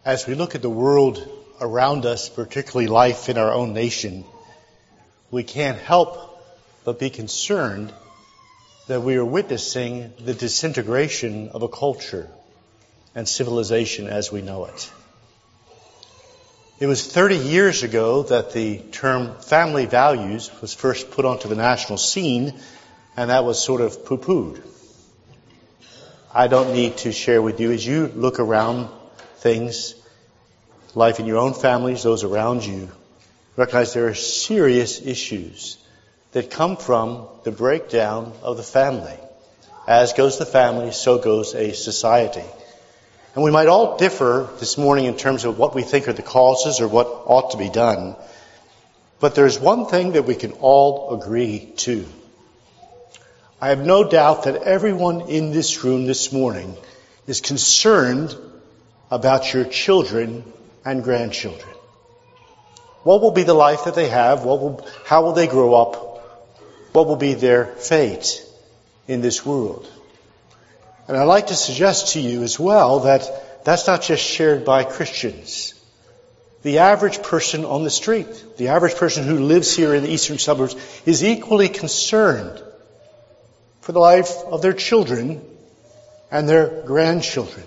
As we look at the world around us, particularly life in our own nation, we can't help but be concerned that we are witnessing the disintegration of a culture and civilization as we know it. It was 30 years ago that the term family values was first put onto the national scene, and that was sort of poo-pooed. I don't need to share with you, as you look around things, life in your own families, those around you, recognize there are serious issues that come from the breakdown of the family. As goes the family, so goes a society. And we might all differ this morning in terms of what we think are the causes or what ought to be done. But there's one thing that we can all agree to. I have no doubt that everyone in this room this morning is concerned about your children and grandchildren. What will be the life that they have? How will they grow up? What will be their fate in this world? And I'd like to suggest to you as well that that's not just shared by Christians. The average person on the street, the average person who lives here in the eastern suburbs, is equally concerned for the life of their children and their grandchildren.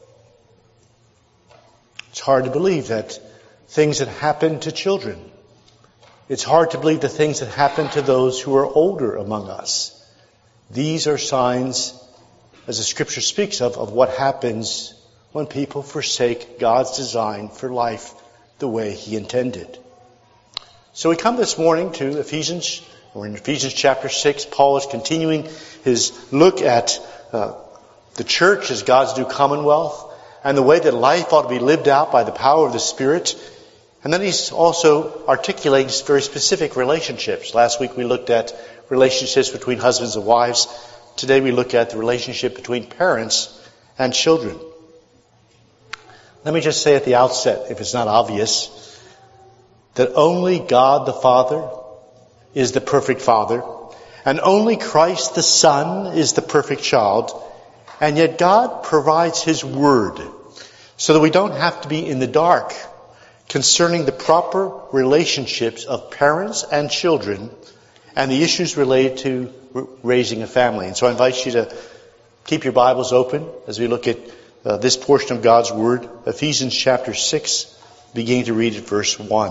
It's hard to believe that things that happen to children, it's hard to believe the things that happen to those who are older among us. These are signs, as the Scripture speaks of what happens when people forsake God's design for life the way He intended. So we come this morning to Ephesians. We're in Ephesians chapter 6. Paul is continuing his look at the church as God's new commonwealth and the way that life ought to be lived out by the power of the Spirit. And then he's also articulating very specific relationships. Last week we looked at relationships between husbands and wives. Today we look at the relationship between parents and children. Let me just say at the outset, if it's not obvious, that only God the Father is the perfect Father, and only Christ the Son is the perfect child, and yet God provides His Word so that we don't have to be in the dark concerning the proper relationships of parents and children and the issues related to raising a family. And so I invite you to keep your Bibles open as we look at this portion of God's Word, Ephesians chapter 6, beginning to read at verse 1.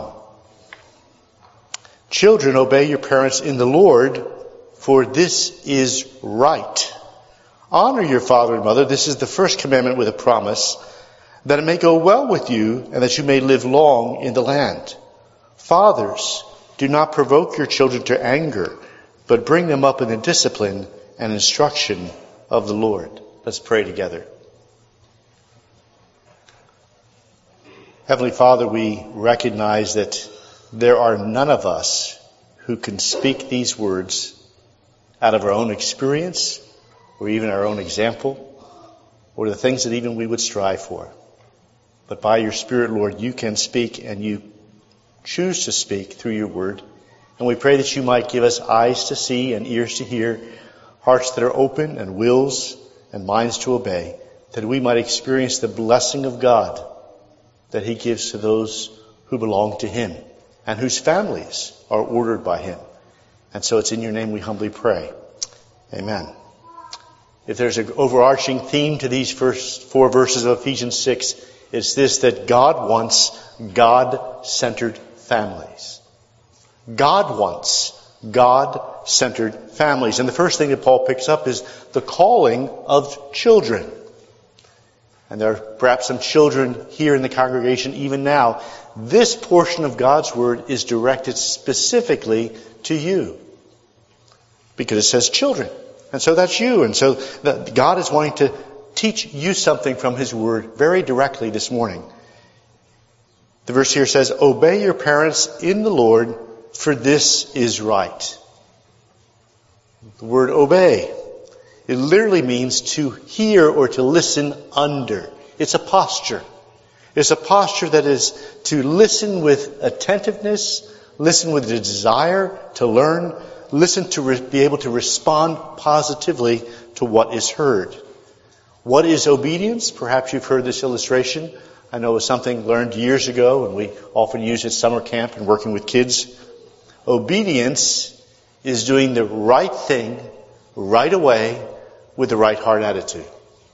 Children, obey your parents in the Lord, for this is right. Honor your father and mother. This is the first commandment with a promise, that it may go well with you and that you may live long in the land. Fathers, do not provoke your children to anger, but bring them up in the discipline and instruction of the Lord. Let's pray together. Heavenly Father, we recognize that there are none of us who can speak these words out of our own experience or even our own example or the things that even we would strive for. But by your Spirit, Lord, you can speak and you choose to speak through your word. And we pray that you might give us eyes to see and ears to hear, hearts that are open and wills and minds to obey, that we might experience the blessing of God that He gives to those who belong to Him and whose families are ordered by Him. And so it's in your name we humbly pray. Amen. If there's an overarching theme to these first 4 verses of Ephesians 6, it's this, that God wants God-centered families. God wants God-centered families. And the first thing that Paul picks up is the calling of children. And there are perhaps some children here in the congregation even now. This portion of God's Word is directed specifically to you, because it says children. And so that's you. And so God is wanting to teach you something from His Word very directly this morning. The verse here says, obey your parents in the Lord, for this is right. The word obey, it literally means to hear or to listen under. It's a posture. It's a posture that is to listen with attentiveness, listen with a desire to learn, listen to be able to respond positively to what is heard. What is obedience? Perhaps you've heard this illustration. I know it was something learned years ago, and we often use it at summer camp and working with kids. Obedience is doing the right thing right away with the right heart attitude.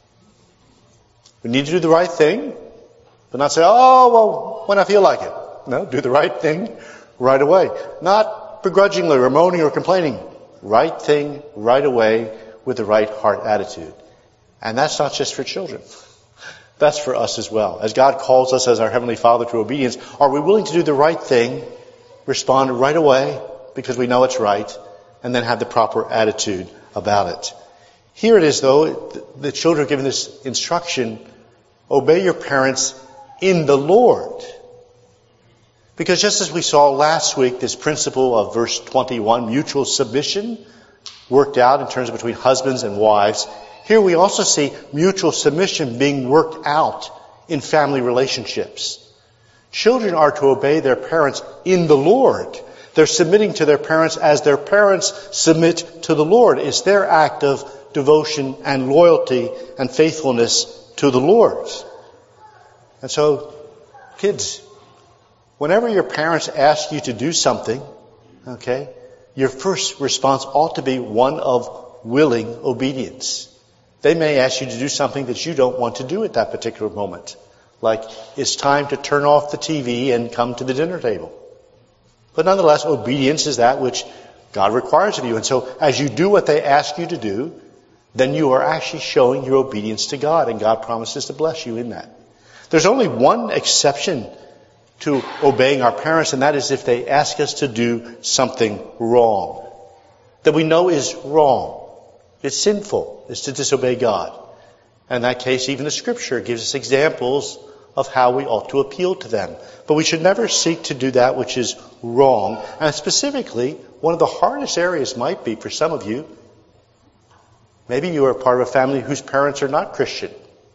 We need to do the right thing, but not say, oh, well, when I feel like it. No, do the right thing right away. Not begrudgingly or moaning or complaining. Right thing right away with the right heart attitude. And that's not just for children. That's for us as well. As God calls us as our Heavenly Father to obedience, are we willing to do the right thing, respond right away because we know it's right, and then have the proper attitude about it? Here it is, though, the children are given this instruction, obey your parents in the Lord. Because just as we saw last week, this principle of verse 21, mutual submission, worked out in terms of between husbands and wives, here we also see mutual submission being worked out in family relationships. Children are to obey their parents in the Lord. They're submitting to their parents as their parents submit to the Lord. It's their act of devotion and loyalty and faithfulness to the Lord. And so, kids, whenever your parents ask you to do something, okay, your first response ought to be one of willing obedience. They may ask you to do something that you don't want to do at that particular moment. Like, it's time to turn off the TV and come to the dinner table. But nonetheless, obedience is that which God requires of you. And so, as you do what they ask you to do, then you are actually showing your obedience to God, and God promises to bless you in that. There's only one exception to obeying our parents, and that is if they ask us to do something wrong, that we know is wrong. It's sinful. It's to disobey God. And in that case, even the Scripture gives us examples of how we ought to appeal to them. But we should never seek to do that which is wrong. And specifically, one of the hardest areas might be for some of you, maybe you are part of a family whose parents are not Christian.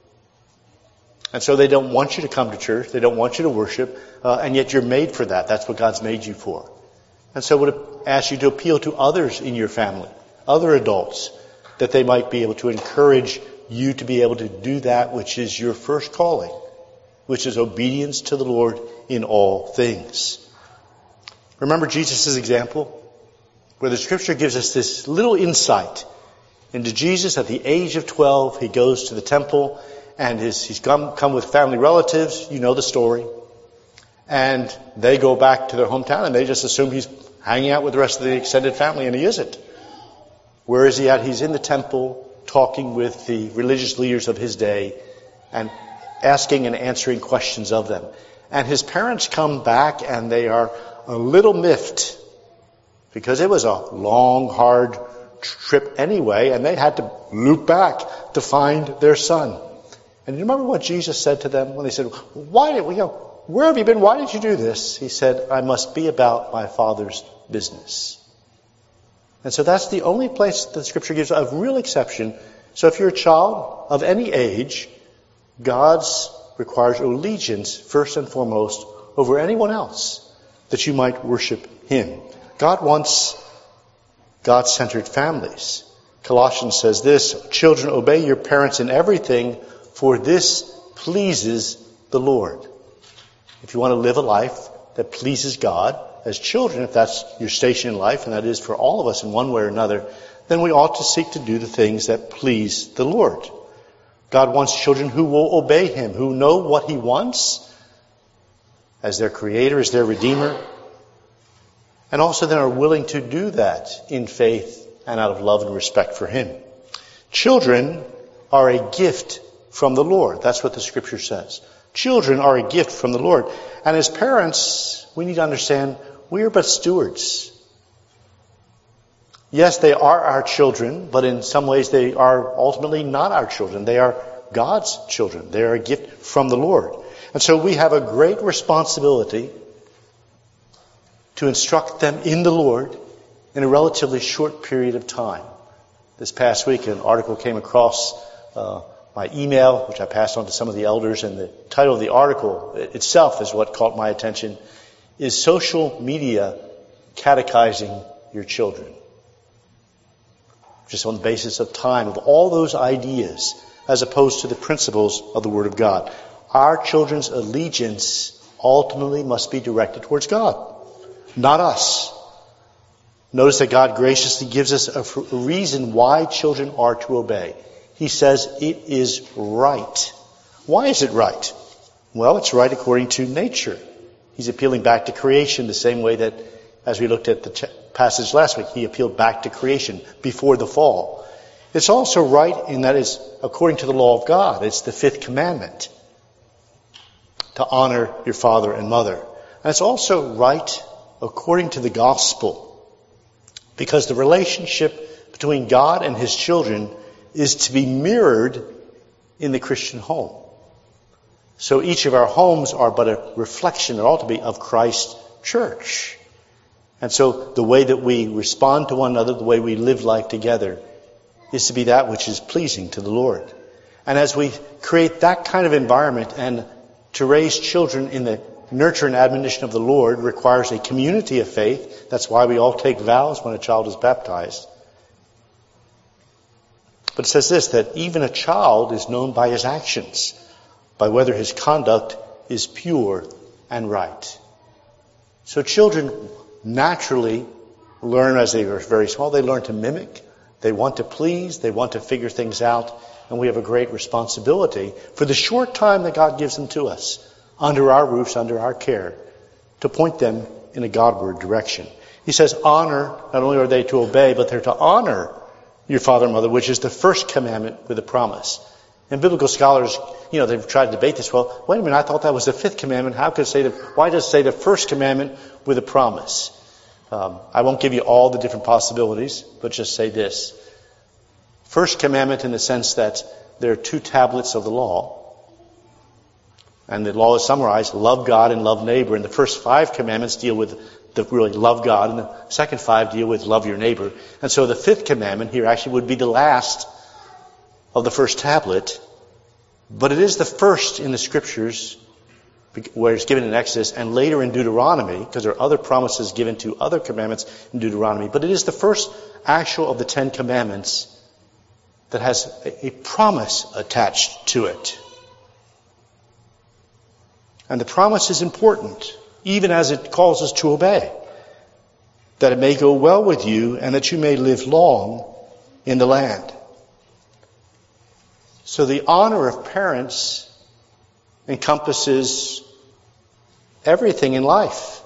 And so they don't want you to come to church. They don't want you to worship. And yet you're made for that. That's what God's made you for. And so I would ask you to appeal to others in your family, other adults, that they might be able to encourage you to be able to do that which is your first calling, which is obedience to the Lord in all things. Remember Jesus' example, where the Scripture gives us this little insight into Jesus. At the age of 12, he goes to the temple, and he's come with family relatives. You know the story. And they go back to their hometown, and they just assume he's hanging out with the rest of the extended family, and he isn't. Where is he at? He's in the temple talking with the religious leaders of his day and asking and answering questions of them. And his parents come back and they are a little miffed because it was a long, hard trip anyway, and they had to loop back to find their son. And you remember what Jesus said to them when they said, where have you been? Why did you do this? He said, I must be about my Father's business. And so that's the only place that the Scripture gives a real exception. So if you're a child of any age, God requires allegiance first and foremost over anyone else, that you might worship Him. God wants God-centered families. Colossians says this, children, obey your parents in everything, for this pleases the Lord. If you want to live a life that pleases God, as children, if that's your station in life, and that is for all of us in one way or another, then we ought to seek to do the things that please the Lord. God wants children who will obey Him, who know what He wants as their Creator, as their Redeemer, and also then are willing to do that in faith and out of love and respect for Him. Children are a gift from the Lord. That's what the Scripture says. Children are a gift from the Lord. And as parents, we need to understand we are but stewards. Yes, they are our children, but in some ways they are ultimately not our children. They are God's children. They are a gift from the Lord. And so we have a great responsibility to instruct them in the Lord in a relatively short period of time. This past week, an article came across my email, which I passed on to some of the elders, and the title of the article itself is what caught my attention, is Social Media Catechizing Your Children? Just on the basis of time, of all those ideas as opposed to the principles of the Word of God. Our children's allegiance ultimately must be directed towards God, not us. Notice that God graciously gives us a reason why children are to obey. He says it is right. Why is it right? Well, it's right according to nature. He's appealing back to creation the same way that, as we looked at the passage last week, he appealed back to creation before the fall. It's also right in that it's according to the law of God. It's the fifth commandment, to honor your father and mother. And it's also right according to the gospel, because the relationship between God and his children is to be mirrored in the Christian home. So each of our homes are but a reflection, or ought to be, of Christ's church. And so the way that we respond to one another, the way we live life together, is to be that which is pleasing to the Lord. And as we create that kind of environment, and to raise children in the nurture and admonition of the Lord requires a community of faith. That's why we all take vows when a child is baptized. But it says this, that even a child is known by his actions, by whether his conduct is pure and right. So children naturally learn as they are very small. They learn to mimic. They want to please. They want to figure things out. And we have a great responsibility for the short time that God gives them to us, under our roofs, under our care, to point them in a Godward direction. He says honor, not only are they to obey, but they're to honor your father and mother, which is the first commandment with a promise. And biblical scholars, they've tried to debate this. Well, wait a minute, I thought that was the fifth commandment. Why does it say the first commandment with a promise? I won't give you all the different possibilities, but just say this. First commandment in the sense that there are two tablets of the law. And the law is summarized, love God and love neighbor. And the first 5 commandments deal with really love God, and the second 5 deal with love your neighbor. And so the 5th commandment here actually would be the last of the first tablet. But it is the first in the scriptures, where it's given in Exodus and later in Deuteronomy, because there are other promises given to other commandments in Deuteronomy. But it is the first actual of the 10 commandments that has a promise attached to it. And the promise is important, even as it calls us to obey, that it may go well with you and that you may live long in the land. So the honor of parents encompasses everything in life.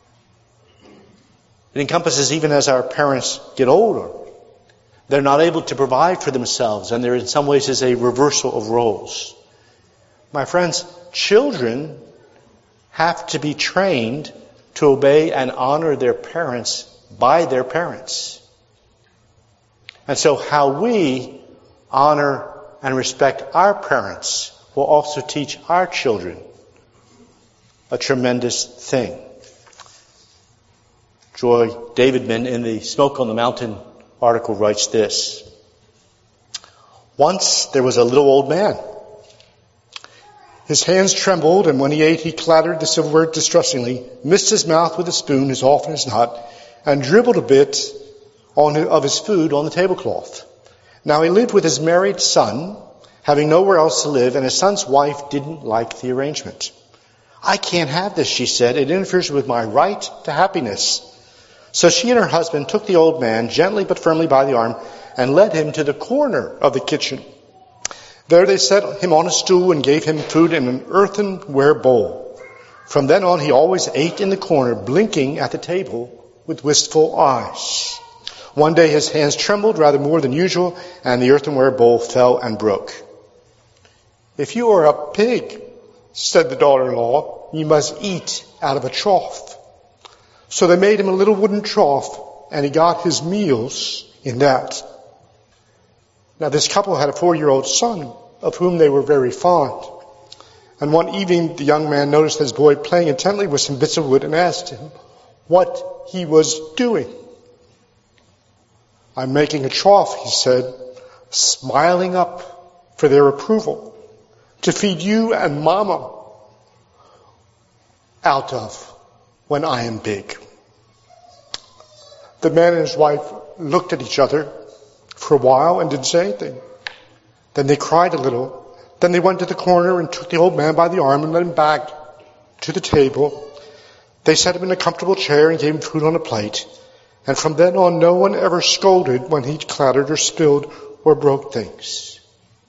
It encompasses even as our parents get older. They're not able to provide for themselves, and there in some ways is a reversal of roles. My friends, children have to be trained to obey and honor their parents by their parents. And so how we honor and respect our parents will also teach our children a tremendous thing. Joy Davidman in the Smoke on the Mountain article writes this. Once there was a little old man. His hands trembled, and when he ate, he clattered the silverware distressingly, missed his mouth with a spoon as often as not, and dribbled a bit of his food on the tablecloth. Now he lived with his married son, having nowhere else to live, and his son's wife didn't like the arrangement. I can't have this, she said. It interferes with my right to happiness. So she and her husband took the old man gently but firmly by the arm and led him to the corner of the kitchen. There they set him on a stool and gave him food in an earthenware bowl. From then on, he always ate in the corner, blinking at the table with wistful eyes. One day his hands trembled rather more than usual, and the earthenware bowl fell and broke. If you are a pig, said the daughter-in-law, you must eat out of a trough. So they made him a little wooden trough, and he got his meals in that. Now this couple had a 4-year-old son, of whom they were very fond. And one evening the young man noticed his boy playing intently with some bits of wood and asked him what he was doing. I'm making a trough, he said, smiling up for their approval, to feed you and Mama out of when I am big. The man and his wife looked at each other for a while and didn't say anything. Then they cried a little. Then they went to the corner and took the old man by the arm and led him back to the table. They set him in a comfortable chair and gave him food on a plate. And from then on, no one ever scolded when he clattered or spilled or broke things.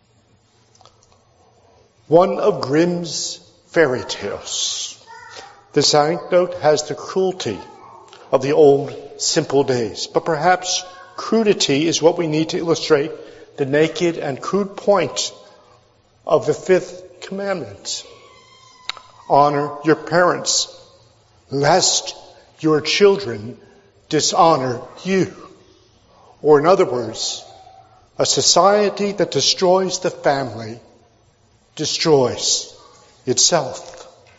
One of Grimm's fairy tales. This anecdote has the cruelty of the old simple days. But perhaps crudity is what we need to illustrate the naked and crude point of the fifth commandment. Honor your parents, lest your children dishonor you. Or in other words, a society that destroys the family destroys itself.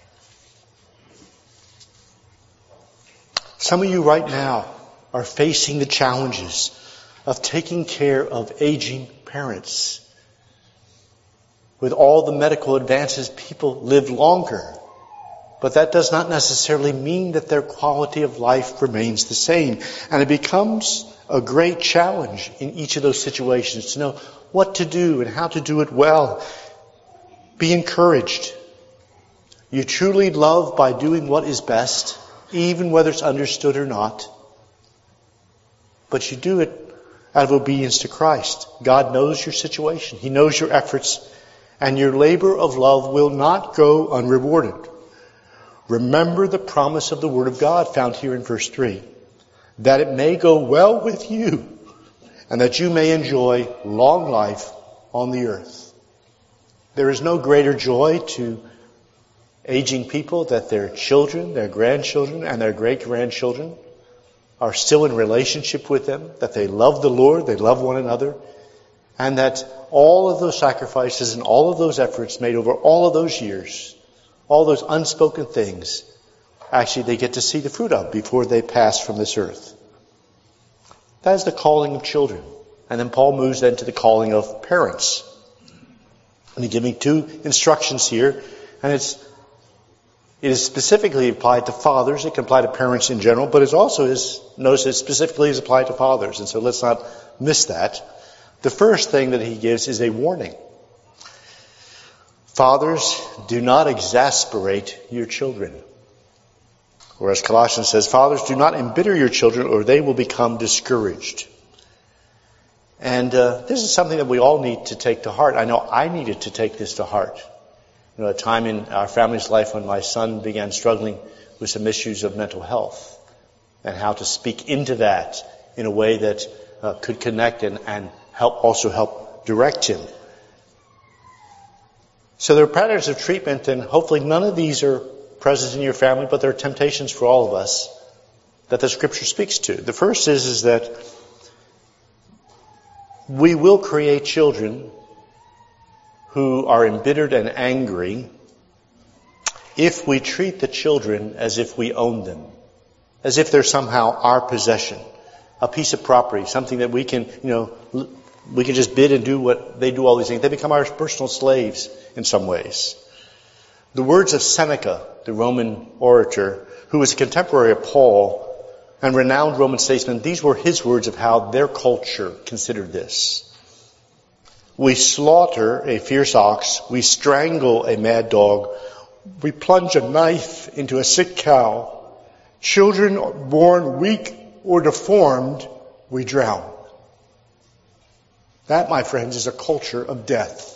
Some of you right now are facing the challenges of taking care of aging parents. With all the medical advances, people live longer. But that does not necessarily mean that their quality of life remains the same. And it becomes a great challenge in each of those situations to know what to do and how to do it well. Be encouraged. You truly love by doing what is best, even whether it's understood or not. But you do it out of obedience to Christ. God knows your situation. He knows your efforts. And your labor of love will not go unrewarded. Remember the promise of the Word of God found here in verse 3. That it may go well with you and that you may enjoy long life on the earth. There is no greater joy to aging people that their children, their grandchildren, and their great-grandchildren are still in relationship with them, that they love the Lord, they love one another, and that all of those sacrifices and all of those efforts made over all of those years, all those unspoken things, actually they get to see the fruit of before they pass from this earth. That is the calling of children. And then Paul moves then to the calling of parents. And he's giving two instructions here, and it is specifically applied to fathers. It can apply to parents in general, but it also is, notice it specifically is applied to fathers. And so let's not miss that. The first thing that he gives is a warning. Fathers, do not exasperate your children. Or as Colossians says, fathers, do not embitter your children or they will become discouraged. And this is something that we all need to take to heart. I know I needed to take this to heart. You know, a time in our family's life when my son began struggling with some issues of mental health and how to speak into that in a way that could connect and help direct him. So there are patterns of treatment, and hopefully none of these are present in your family, but there are temptations for all of us that the Scripture speaks to. The first is that we will create children who are embittered and angry if we treat the children as if we own them, as if they're somehow our possession, a piece of property, something that we can, we can just bid and do what they do all these things. They become our personal slaves in some ways. The words of Seneca, the Roman orator, who was a contemporary of Paul and renowned Roman statesman, these were his words of how their culture considered this. We slaughter a fierce ox, we strangle a mad dog, we plunge a knife into a sick cow. Children born weak or deformed, we drown. That, my friends, is a culture of death.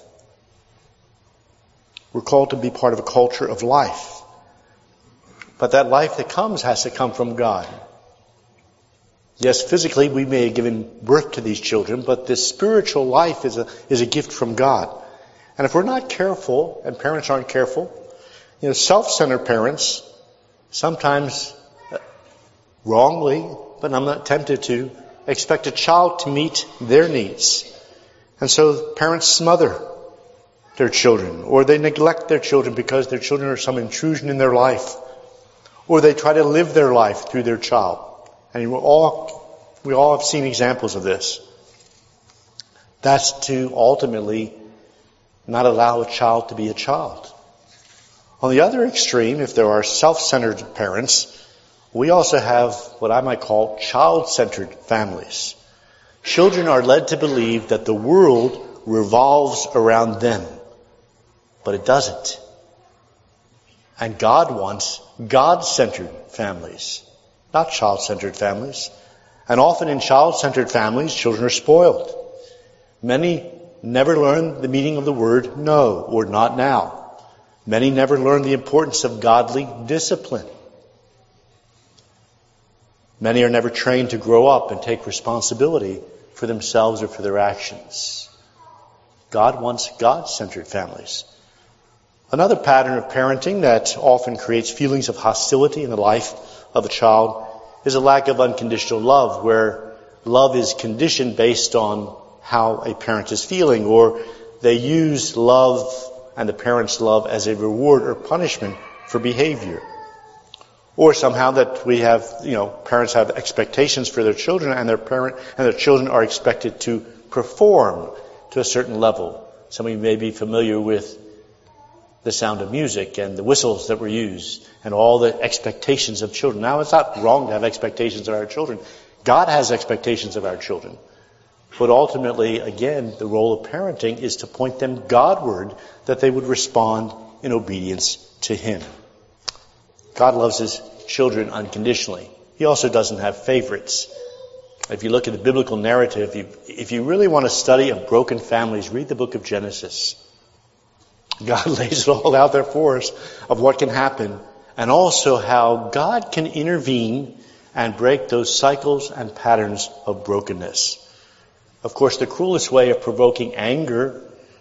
We're called to be part of a culture of life. But that life that comes has to come from God. Yes, physically we may have given birth to these children, but this spiritual life is a gift from God. And if we're not careful, and parents aren't careful, self-centered parents, sometimes wrongly, but I'm not tempted to, expect a child to meet their needs. And so parents smother their children, or they neglect their children because their children are some intrusion in their life, or they try to live their life through their child. And we all have seen examples of this. That's to ultimately not allow a child to be a child. On the other extreme, if there are self-centered parents, we also have what I might call child-centered families. Children are led to believe that the world revolves around them. But it doesn't. And God wants God-centered families, not child-centered families. And often in child-centered families, children are spoiled. Many never learn the meaning of the word no or not now. Many never learn the importance of godly discipline. Many are never trained to grow up and take responsibility for themselves or for their actions. God wants God-centered families. Another pattern of parenting that often creates feelings of hostility in the life of a child is a lack of unconditional love, where love is conditioned based on how a parent is feeling, or they use love and the parent's love as a reward or punishment for behavior. Or somehow that we have, parents have expectations for their children, and their children are expected to perform to a certain level. Some of you may be familiar with the Sound of Music and the whistles that were used and all the expectations of children. Now, it's not wrong to have expectations of our children. God has expectations of our children. But ultimately, again, the role of parenting is to point them Godward, that they would respond in obedience to Him. God loves His children unconditionally. He also doesn't have favorites. If you look at the biblical narrative, if you really want to study of broken families, read the book of Genesis. God lays it all out there for us of what can happen, and also how God can intervene and break those cycles and patterns of brokenness. Of course, the cruelest way of provoking anger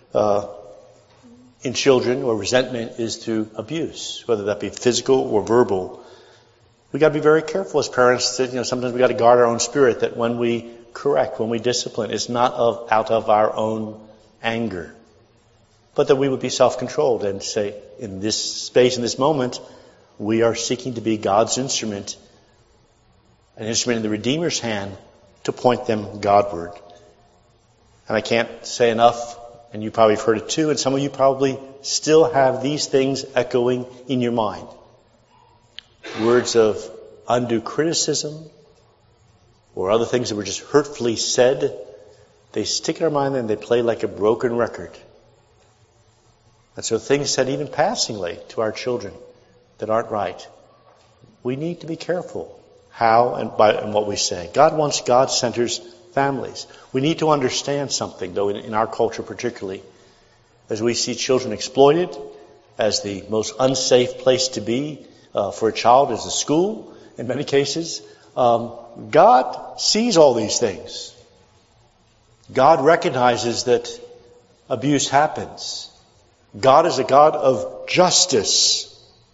in children or resentment is through abuse, whether that be physical or verbal. We've got to be very careful as parents that, sometimes we've got to guard our own spirit, that when we correct, when we discipline, it's not out of our own anger, but that we would be self-controlled and say, in this space, in this moment, we are seeking to be God's instrument, an instrument in the Redeemer's hand to point them Godward. And I can't say enough, and you probably have heard it too, and some of you probably still have these things echoing in your mind. Words of undue criticism or other things that were just hurtfully said, they stick in our mind and they play like a broken record. And so things said even passingly to our children that aren't right. We need to be careful how and what we say. God wants God-centered families. We need to understand something, though, in our culture particularly. As we see children exploited, as the most unsafe place to be for a child is a school, in many cases, God sees all these things. God recognizes that abuse happens. God is a God of justice.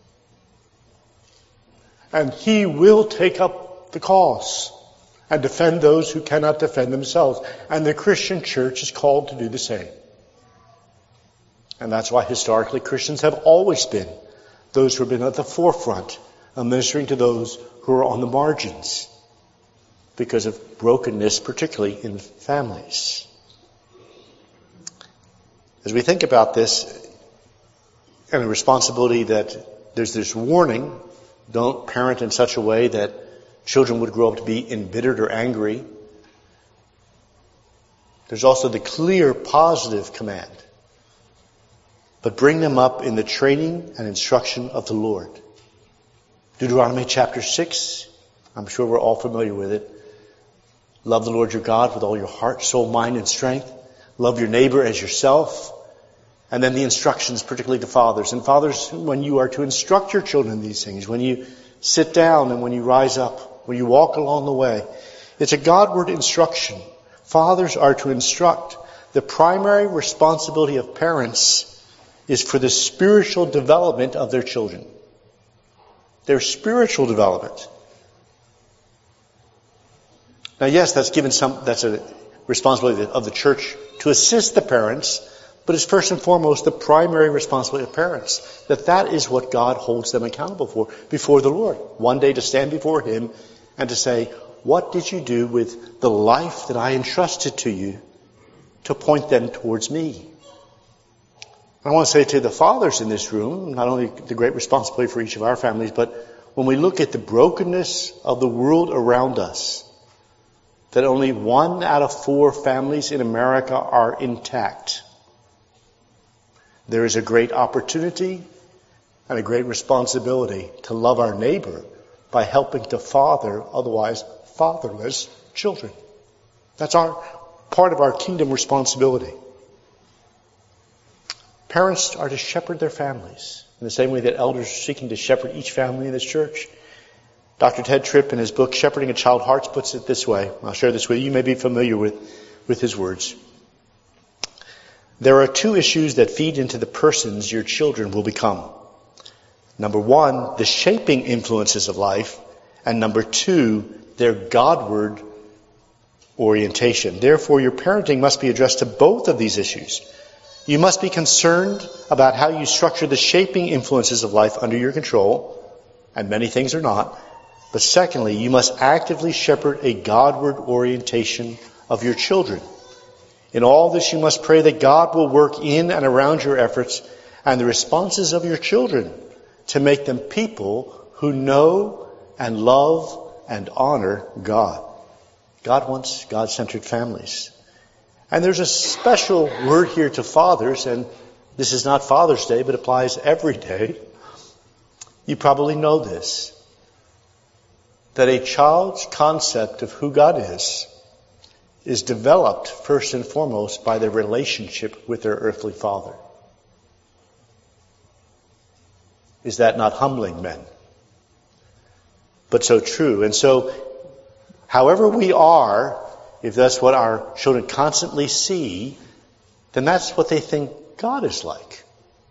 And He will take up the cause and defend those who cannot defend themselves. And the Christian church is called to do the same. And that's why historically Christians have always been those who have been at the forefront of ministering to those who are on the margins because of brokenness, particularly in families. As we think about this, and the responsibility that there's this warning, don't parent in such a way that children would grow up to be embittered or angry. There's also the clear positive command. But bring them up in the training and instruction of the Lord. Deuteronomy chapter 6, I'm sure we're all familiar with it. Love the Lord your God with all your heart, soul, mind, and strength. Love your neighbor as yourself. And then the instructions, particularly to fathers. And fathers, when you are to instruct your children in these things, when you sit down and when you rise up, when you walk along the way, it's a Godward instruction. Fathers are to instruct. The primary responsibility of parents is for the spiritual development of their children. Their spiritual development. Now, yes, that's a responsibility of the church to assist the parents, but it's first and foremost the primary responsibility of parents. That is what God holds them accountable for before the Lord. One day to stand before Him and to say, what did you do with the life that I entrusted to you to point them towards me? I want to say to the fathers in this room, not only the great responsibility for each of our families, but when we look at the brokenness of the world around us, that only 1 out of 4 families in America are intact. There is a great opportunity and a great responsibility to love our neighbor by helping to father otherwise fatherless children. That's part of our kingdom responsibility. Parents are to shepherd their families in the same way that elders are seeking to shepherd each family in this church. Dr. Ted Tripp, in his book, Shepherding a Child's Heart, puts it this way. I'll share this with you. You may be familiar with his words. There are 2 issues that feed into the persons your children will become. Number 1, the shaping influences of life. And number 2, their Godward orientation. Therefore, your parenting must be addressed to both of these issues. You must be concerned about how you structure the shaping influences of life under your control, and many things are not. But secondly, you must actively shepherd a Godward orientation of your children. In all this, you must pray that God will work in and around your efforts and the responses of your children to make them people who know and love and honor God. God wants God-centered families. And there's a special word here to fathers, and this is not Father's Day, but applies every day. You probably know this, that a child's concept of who God is developed first and foremost by their relationship with their earthly father. Is that not humbling, men? But so true. And so, however we are, if that's what our children constantly see, then that's what they think God is like.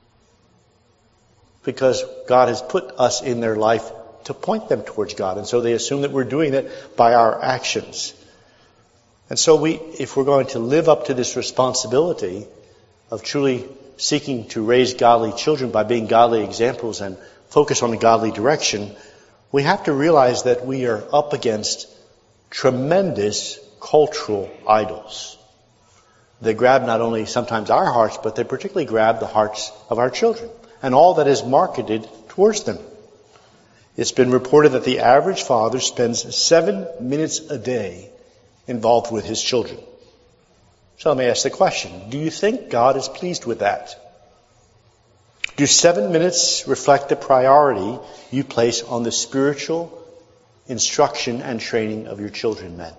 Because God has put us in their life to point them towards God. And so they assume that we're doing it by our actions. And so if we're going to live up to this responsibility of truly seeking to raise godly children by being godly examples and focus on a godly direction, we have to realize that we are up against tremendous cultural idols. They grab not only sometimes our hearts, but they particularly grab the hearts of our children and all that is marketed towards them. It's been reported that the average father spends 7 minutes a day involved with his children. So let me ask the question, do you think God is pleased with that? Do 7 minutes reflect the priority you place on the spiritual instruction and training of your children, men?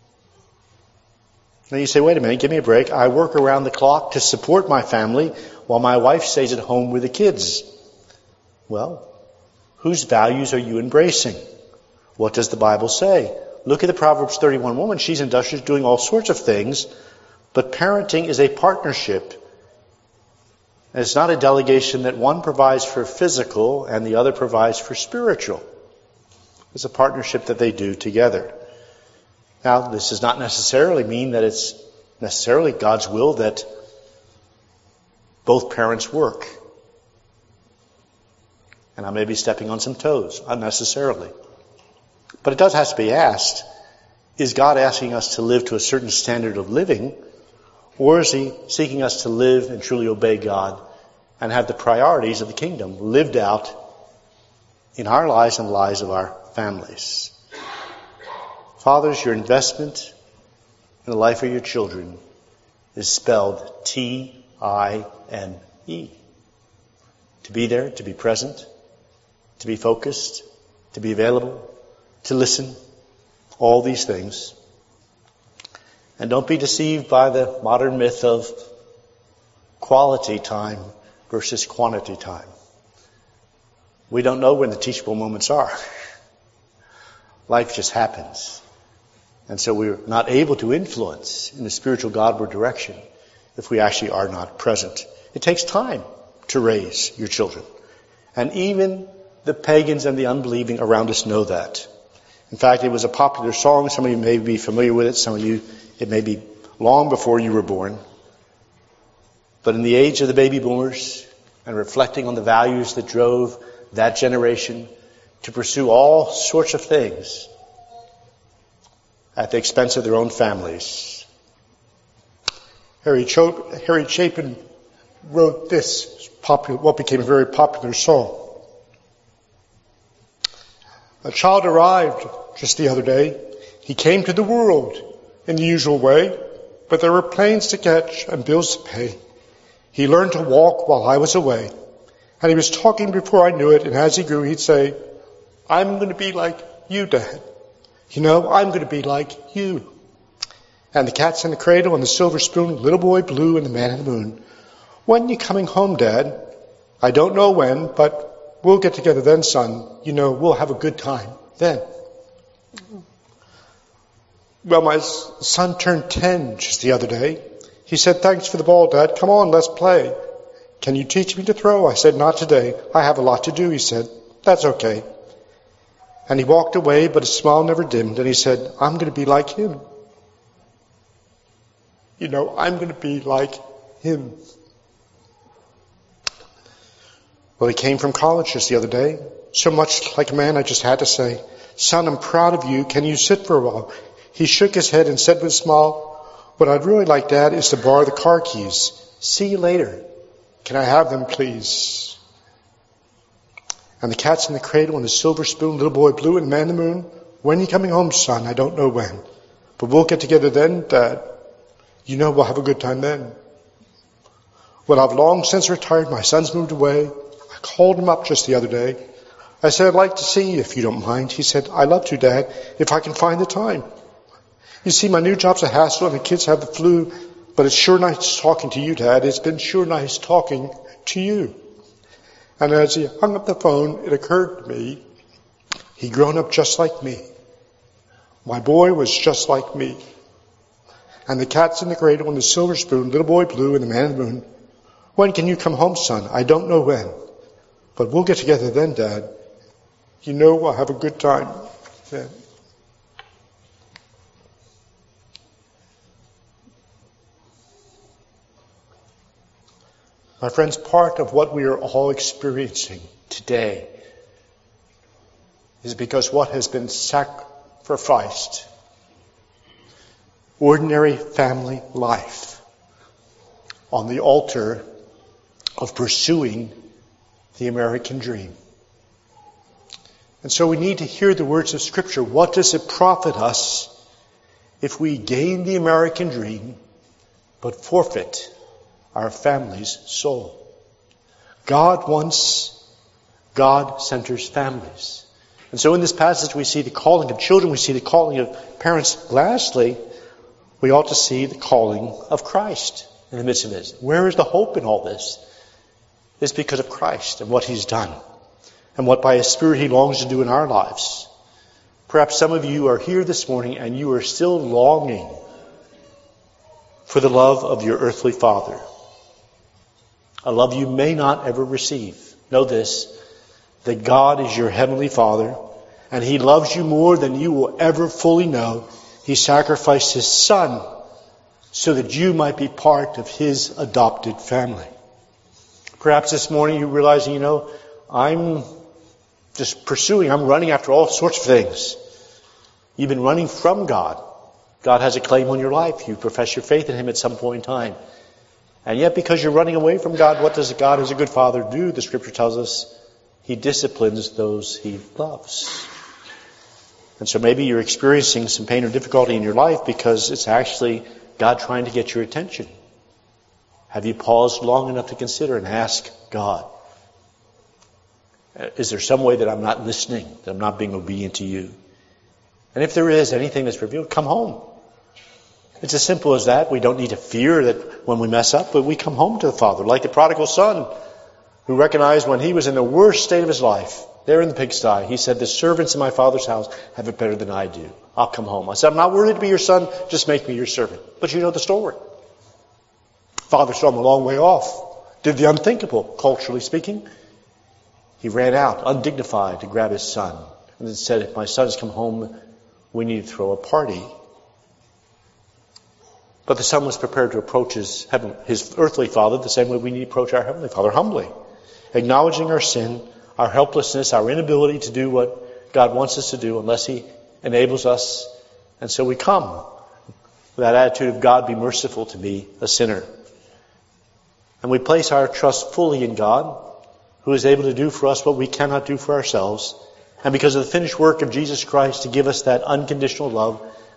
Now you say, wait a minute, give me a break. I work around the clock to support my family while my wife stays at home with the kids. Well, whose values are you embracing? What does the Bible say? Look at the Proverbs 31 woman. She's industrious, doing all sorts of things, but parenting is a partnership. It's not a delegation that one provides for physical and the other provides for spiritual. It's a partnership that they do together. Now, this does not necessarily mean that it's necessarily God's will that both parents work. And I may be stepping on some toes, unnecessarily. But it does have to be asked, is God asking us to live to a certain standard of living, or is He seeking us to live and truly obey God and have the priorities of the kingdom lived out in our lives and the lives of our families? Fathers, your investment in the life of your children is spelled T-I-M-E. To be there, to be present, to be focused, to be available, to listen, all these things. And don't be deceived by the modern myth of quality time versus quantity time. We don't know when the teachable moments are. Life just happens. And so we're not able to influence in the spiritual Godward direction if we actually are not present. It takes time to raise your children. And even the pagans and the unbelieving around us know that. In fact, it was a popular song. Some of you may be familiar with it. Some of you, it may be long before you were born. But in the age of the baby boomers, and reflecting on the values that drove that generation to pursue all sorts of things at the expense of their own families, Harry Chapin wrote this, what became a very popular song. A child arrived just the other day. He came to the world in the usual way, but there were planes to catch and bills to pay. He learned to walk while I was away, and he was talking before I knew it, and as he grew, he'd say, I'm going to be like you, Dad. You know, I'm going to be like you. And the cat's in the cradle and the silver spoon, Little Boy Blue and the Man in the Moon. When are you coming home, Dad? I don't know when, but we'll get together then, son. You know, we'll have a good time then. Well, my son turned 10 just the other day. He said, thanks for the ball, Dad. Come on, let's play. Can you teach me to throw? I said, not today. I have a lot to do, he said. That's okay. And he walked away, but his smile never dimmed, and he said, I'm going to be like him. You know, I'm going to be like him. Well, he came from college just the other day. So much like a man, I just had to say, son, I'm proud of you. Can you sit for a while? He shook his head and said with a smile, what I'd really like, Dad, is to borrow the car keys. See you later. Can I have them, please? And the cat's in the cradle and the silver spoon, Little Boy Blue and Man in the Moon. When are you coming home, son? I don't know when. But we'll get together then, Dad. You know we'll have a good time then. Well, I've long since retired. My son's moved away. I called him up just the other day. I said, I'd like to see you if you don't mind. He said, I'd love to, Dad, if I can find the time. You see, my new job's a hassle and the kids have the flu, but it's sure nice talking to you, Dad. It's been sure nice talking to you. And as he hung up the phone, it occurred to me, he'd grown up just like me. My boy was just like me. And the cat's in the cradle and the silver spoon, Little Boy Blue and the Man in the Moon. When can you come home, son? I don't know when. But we'll get together then, Dad. You know we'll have a good time then. My friends, part of what we are all experiencing today is because what has been sacrificed, ordinary family life, on the altar of pursuing the American dream. And so we need to hear the words of Scripture. What does it profit us if we gain the American dream but forfeit our family's soul? God wants God-centered families. And so in this passage we see the calling of children, we see the calling of parents. Lastly, we ought to see the calling of Christ in the midst of this. Where is the hope in all this? It's because of Christ and what He's done and what by His Spirit He longs to do in our lives. Perhaps some of you are here this morning and you are still longing for the love of your earthly father. A love you may not ever receive. Know this, that God is your heavenly Father and He loves you more than you will ever fully know. He sacrificed His Son so that you might be part of His adopted family. Perhaps this morning you're realizing, I'm running after all sorts of things. You've been running from God. God has a claim on your life. You profess your faith in Him at some point in time. And yet because you're running away from God, what does God as a good Father do? The Scripture tells us He disciplines those He loves. And so maybe you're experiencing some pain or difficulty in your life because it's actually God trying to get your attention. Have you paused long enough to consider and ask God, is there some way that I'm not listening, that I'm not being obedient to you? And if there is anything that's revealed, come home. It's as simple as that. We don't need to fear that when we mess up, but we come home to the Father, like the prodigal son who recognized when he was in the worst state of his life, there in the pigsty, he said, the servants in my Father's house have it better than I do. I'll come home. I said, I'm not worthy to be your son, just make me your servant. But you know the story. Father saw him a long way off, did the unthinkable, culturally speaking. He ran out, undignified, to grab his son. And then said, if my son's come home, we need to throw a party. But the son was prepared to approach his earthly father the same way we need to approach our heavenly Father, humbly. Acknowledging our sin, our helplessness, our inability to do what God wants us to do unless He enables us. And so we come with that attitude of God, be merciful to me, a sinner. And we place our trust fully in God, who is able to do for us what we cannot do for ourselves. And because of the finished work of Jesus Christ to give us that unconditional love,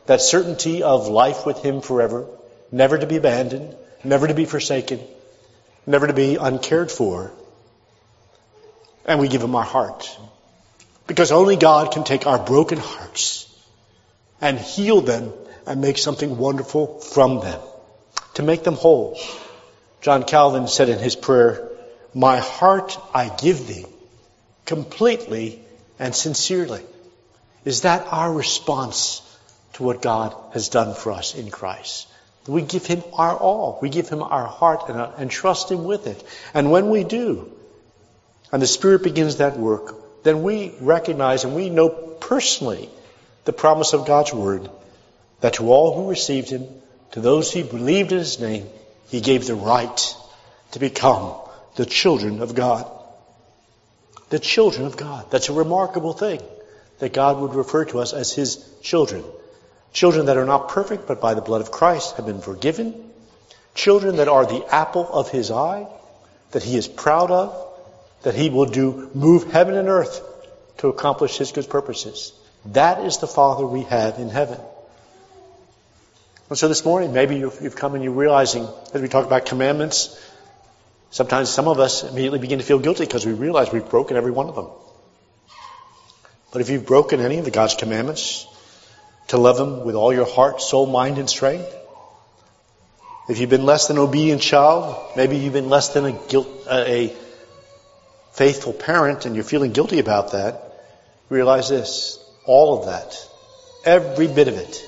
that certainty of life with Him forever, never to be abandoned, never to be forsaken, never to be uncared for. And we give Him our heart. Because only God can take our broken hearts and heal them and make something wonderful from them, to make them whole. John Calvin said in his prayer, "My heart I give Thee, completely and sincerely." Is that our response to what God has done for us in Christ? We give Him our all. We give Him our heart and trust Him with it. And when we do, and the Spirit begins that work, then we recognize and we know personally the promise of God's Word, that to all who received Him, to those who believed in His name, He gave the right to become the children of God. The children of God. That's a remarkable thing, that God would refer to us as His children. Children that are not perfect, but by the blood of Christ have been forgiven. Children that are the apple of His eye, that He is proud of, that He will move heaven and earth to accomplish His good purposes. That is the Father we have in heaven. And so this morning, maybe you've come and you're realizing, as we talk about commandments, sometimes some of us immediately begin to feel guilty because we realize we've broken every one of them. But if you've broken any of the God's commandments, to love Him with all your heart, soul, mind, and strength. If you've been less than an obedient child, maybe you've been less than a faithful parent and you're feeling guilty about that, realize this, all of that, every bit of it,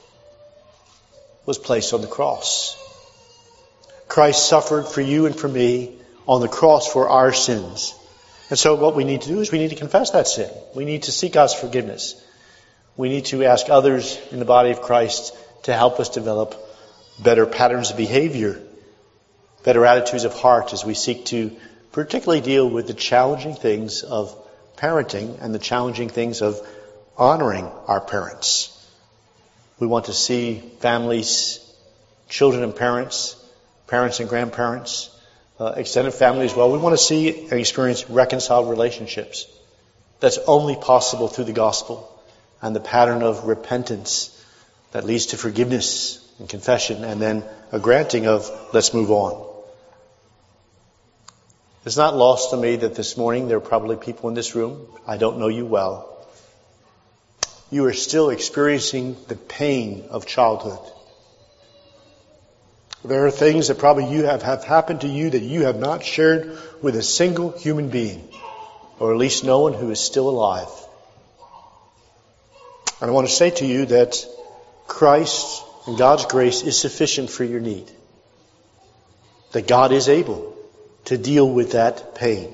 was placed on the cross. Christ suffered for you and for me on the cross for our sins. And so what we need to do is we need to confess that sin. We need to seek God's forgiveness. We need to ask others in the body of Christ to help us develop better patterns of behavior, better attitudes of heart as we seek to particularly deal with the challenging things of parenting and the challenging things of honoring our parents. We want to see families, children and parents, parents and grandparents, extended family as well. We want to see and experience reconciled relationships. That's only possible through the gospel and the pattern of repentance that leads to forgiveness and confession and then a granting of let's move on. It's not lost to me that this morning there are probably people in this room, I don't know you well. You are still experiencing the pain of childhood. There are things that probably you have happened to you that you have not shared with a single human being, or at least no one who is still alive. And I want to say to you that Christ and God's grace is sufficient for your need. That God is able to deal with that pain.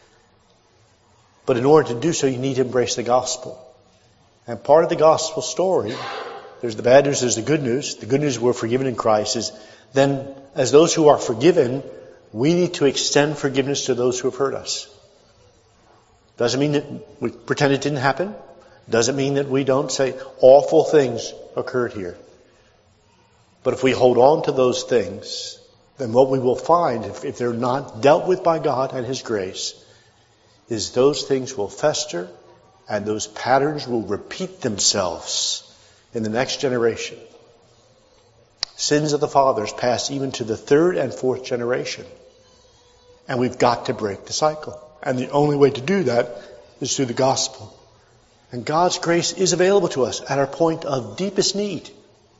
But in order to do so, you need to embrace the gospel. And part of the gospel story, there's the bad news, there's the good news. The good news we're forgiven in Christ is then, as those who are forgiven, we need to extend forgiveness to those who have hurt us. Doesn't mean that we pretend it didn't happen. Doesn't mean that we don't say awful things occurred here. But if we hold on to those things, then what we will find, if they're not dealt with by God and His grace, is those things will fester and those patterns will repeat themselves in the next generation. Sins of the fathers pass even to the third and fourth generation. And we've got to break the cycle. And the only way to do that is through the gospel. And God's grace is available to us at our point of deepest need.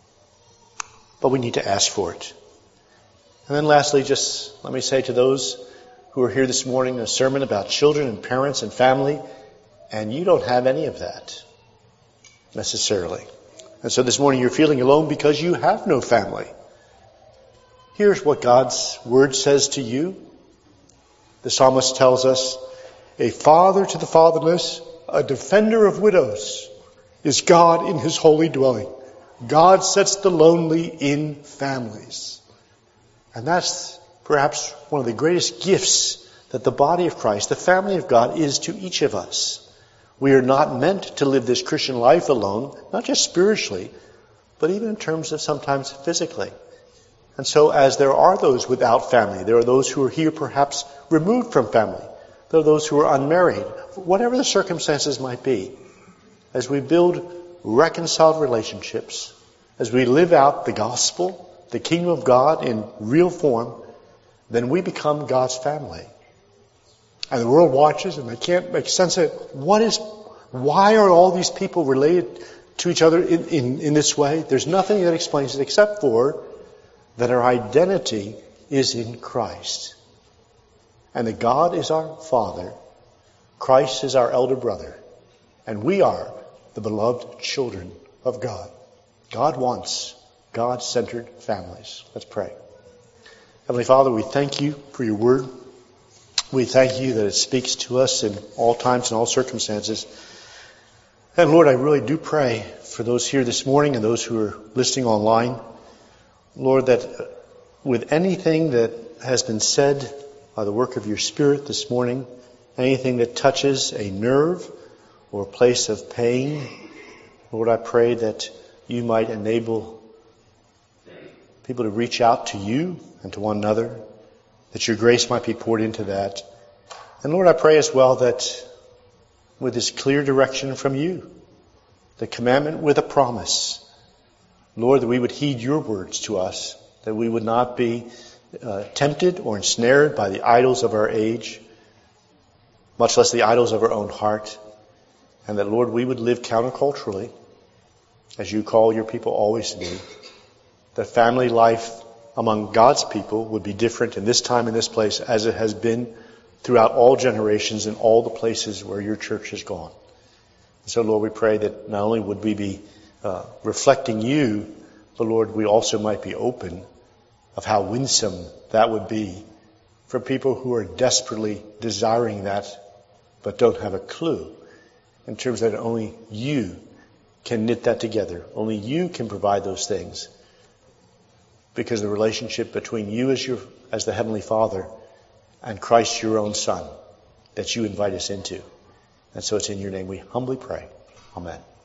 But we need to ask for it. And then lastly, just let me say to those who are here this morning, a sermon about children and parents and family, and you don't have any of that necessarily. And so this morning you're feeling alone because you have no family. Here's what God's word says to you. The psalmist tells us, a father to the fatherless, a defender of widows, is God in His holy dwelling. God sets the lonely in families. And that's perhaps one of the greatest gifts that the body of Christ, the family of God, is to each of us. We are not meant to live this Christian life alone, not just spiritually, but even in terms of sometimes physically. And so as there are those without family, there are those who are here perhaps removed from family, there are those who are unmarried, whatever the circumstances might be, as we build reconciled relationships, as we live out the gospel, the kingdom of God in real form, then we become God's family. And the world watches and they can't make sense of it. Why are all these people related to each other in this way? There's nothing that explains it except for that our identity is in Christ. And that God is our Father, Christ is our elder brother, and we are the beloved children of God. God wants God-centered families. Let's pray. Heavenly Father, we thank you for your word. We thank you that it speaks to us in all times and all circumstances. And Lord, I really do pray for those here this morning and those who are listening online, Lord, that with anything that has been said by the work of your Spirit this morning, anything that touches a nerve or a place of pain, Lord, I pray that you might enable people to reach out to you and to one another, that your grace might be poured into that. And Lord, I pray as well that with this clear direction from you, the commandment with a promise, Lord, that we would heed your words to us, that we would not be tempted or ensnared by the idols of our age, much less the idols of our own heart, and that, Lord, we would live counterculturally, as you call your people always to do, that family life among God's people would be different in this time and this place as it has been throughout all generations in all the places where your church has gone. And so, Lord, we pray that not only would we be reflecting you, but, Lord, we also might be open of how winsome that would be for people who are desperately desiring that but don't have a clue, in terms that only you can knit that together. Only you can provide those things, because the relationship between you as the Heavenly Father and Christ, your own Son, that you invite us into. And so it's in your name we humbly pray. Amen.